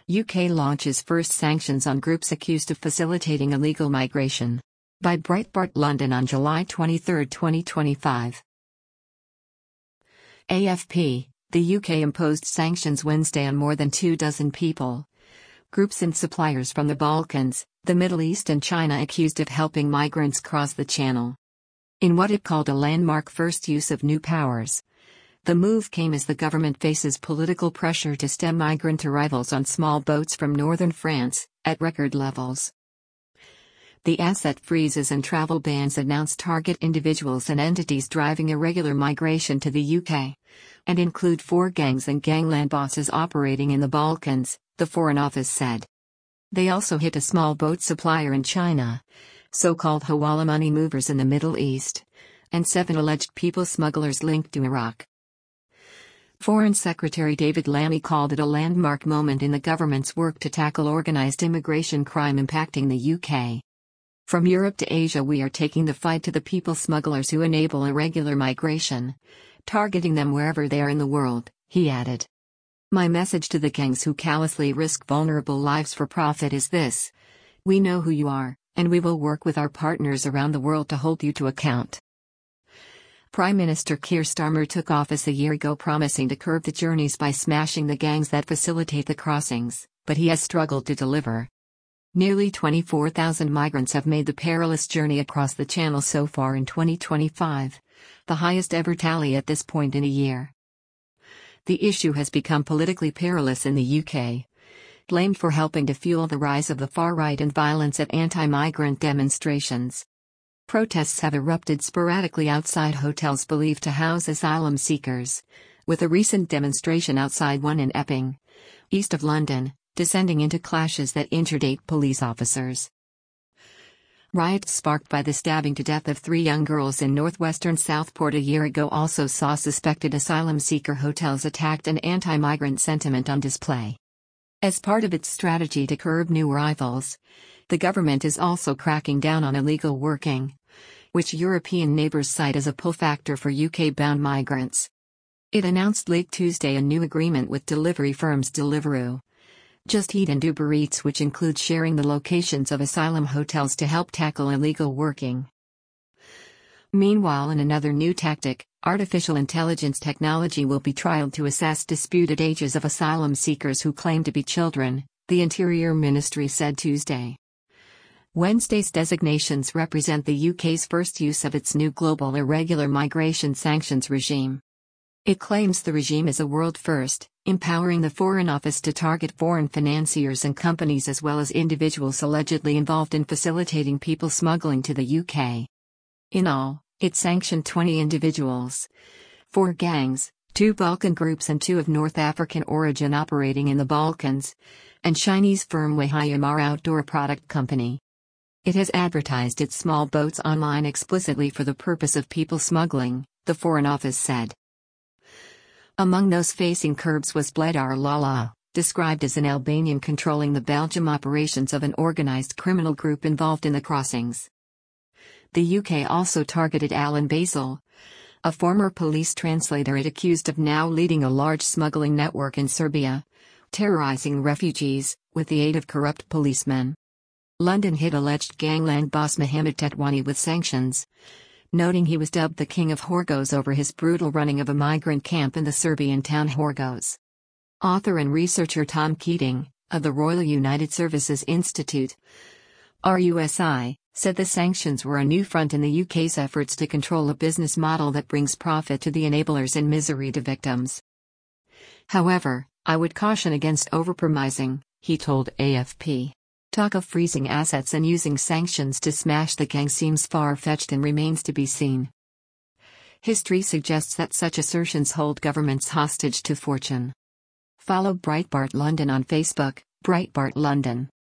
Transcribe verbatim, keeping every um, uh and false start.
U K launches first sanctions on groups accused of facilitating illegal migration. By Breitbart London on July twenty-third, twenty twenty-five. A F P, the U K imposed sanctions Wednesday on more than two dozen people. Groups and suppliers from the Balkans, the Middle East and China accused of helping migrants cross the Channel. In what it called a landmark first use of new powers. The move came as the government faces political pressure to stem migrant arrivals on small boats from northern France, at record levels. The asset freezes and travel bans announced target individuals and entities driving irregular migration to the U K, and include four gangs and gangland bosses operating in the Balkans, the Foreign Office said. They also hit a small boat supplier in China, so-called Hawala money movers in the Middle East, and seven alleged people smugglers linked to Iraq. Foreign Secretary David Lammy called it a landmark moment in the government's work to tackle organized immigration crime impacting the U K. From Europe to Asia, we are taking the fight to the people smugglers who enable irregular migration, targeting them wherever they are in the world, he added. My message to the gangs who callously risk vulnerable lives for profit is this: we know who you are, and we will work with our partners around the world to hold you to account. Prime Minister Keir Starmer took office a year ago promising to curb the journeys by smashing the gangs that facilitate the crossings, but he has struggled to deliver. Nearly twenty-four thousand migrants have made the perilous journey across the Channel so far in twenty twenty-five, the highest ever tally at this point in a year. The issue has become politically perilous in the U K, blamed for helping to fuel the rise of the far right and violence at anti-migrant demonstrations. Protests have erupted sporadically outside hotels believed to house asylum seekers, with a recent demonstration outside one in Epping, east of London, descending into clashes that injured eight police officers. Riots sparked by the stabbing to death of three young girls in northwestern Southport a year ago also saw suspected asylum seeker hotels attacked and anti-migrant sentiment on display. As part of its strategy to curb new arrivals, the government is also cracking down on illegal working, which European neighbors cite as a pull factor for U K-bound migrants. It announced late Tuesday a new agreement with delivery firms Deliveroo, Just Eat and Uber Eats, which includes sharing the locations of asylum hotels to help tackle illegal working. Meanwhile, in another new tactic, artificial intelligence technology will be trialed to assess disputed ages of asylum seekers who claim to be children, the Interior Ministry said Tuesday. Wednesday's designations represent the U K's first use of its new global irregular migration sanctions regime. It claims the regime is a world first, empowering the Foreign Office to target foreign financiers and companies as well as individuals allegedly involved in facilitating people smuggling to the U K. In all, it sanctioned twenty individuals, four gangs, two Balkan groups and two of North African origin operating in the Balkans, and Chinese firm Weihai Outdoor Product Company. It has advertised its small boats online explicitly for the purpose of people smuggling, the Foreign Office said. Among those facing curbs was Bledar Lala, described as an Albanian controlling the Belgium operations of an organized criminal group involved in the crossings. The U K also targeted Alan Basil, a former police translator it accused of now leading a large smuggling network in Serbia, terrorizing refugees, with the aid of corrupt policemen. London hit alleged gangland boss Mohamed Tetwani with sanctions, noting he was dubbed the King of Horgos over his brutal running of a migrant camp in the Serbian town Horgos. Author and researcher Tom Keating, of the Royal United Services Institute, R U S I, said the sanctions were a new front in the U K's efforts to control a business model that brings profit to the enablers and misery to victims. However, I would caution against overpromising, he told A F P. Talk of freezing assets and using sanctions to smash the gang seems far-fetched and remains to be seen. History suggests that such assertions hold governments hostage to fortune. Follow Breitbart London on Facebook, Breitbart London.